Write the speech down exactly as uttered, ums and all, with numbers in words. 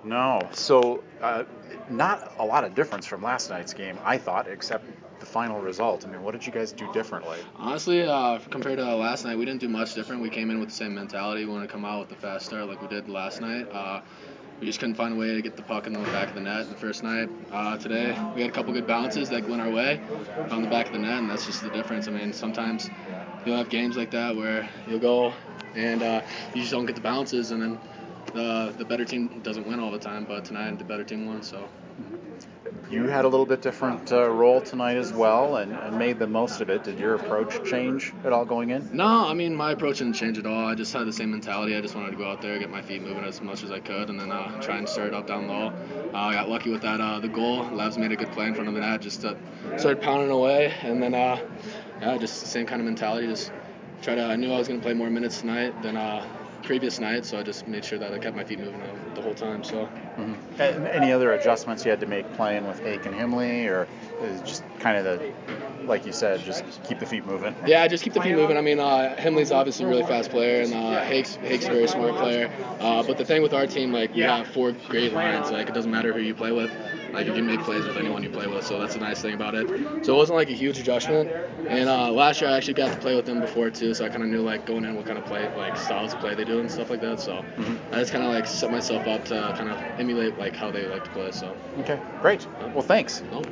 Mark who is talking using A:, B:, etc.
A: No. So, uh, not a lot of difference from last night's game, I thought, except the final result. I mean, what did you guys do differently?
B: Honestly, uh, compared to last night, we didn't do much different. We came in with the same mentality. We want to come out with a fast start like we did last night. Uh, we just couldn't find a way to get the puck in the back of the net the first night. Uh, today, we had a couple good bounces that went our way, found the back of the net, and that's just the difference. I mean, sometimes you'll have games like that where you'll go and uh, you just don't get the bounces, and then the the better team doesn't win all the time. But tonight, the better team won, so.
A: You had a little bit different uh, role tonight as well, and, and made the most of it. Did your approach change at all going in?
B: No, I mean, my approach didn't change at all. I just had the same mentality. I just wanted to go out there, get my feet moving as much as I could, and then uh, try and stir it up down low. Uh, I got lucky with that. Uh, the goal. Levs made a good play in front of the net, just uh, started pounding away, and then uh, yeah, just the same kind of mentality. Just try to. I knew I was going to play more minutes tonight than uh, previous night, so I just made sure that I kept my feet moving uh, the whole time. So.
A: Mm-hmm. And any other adjustments you had to make playing with Hake and Himley, or is it just kind of the, like you said, just keep the feet moving?
B: Yeah, just keep the feet moving. I mean, uh, Himley's obviously a really fast player, and uh, Hake's, Hake's a very smart player. Uh, but the thing with our team, like, we have four great lines. Like, it doesn't matter who you play with. Like, you can make plays with anyone you play with, so that's the nice thing about it. So it wasn't, like, a huge adjustment. And uh, last year I actually got to play with them before, too, so I kind of knew, like, going in what kind of play, like, styles of play they do and stuff like that. So mm-hmm. I just kind of, like, set myself up to kind of emulate, like, how they like to play, so.
A: Okay, great. Well, thanks.
B: Nope.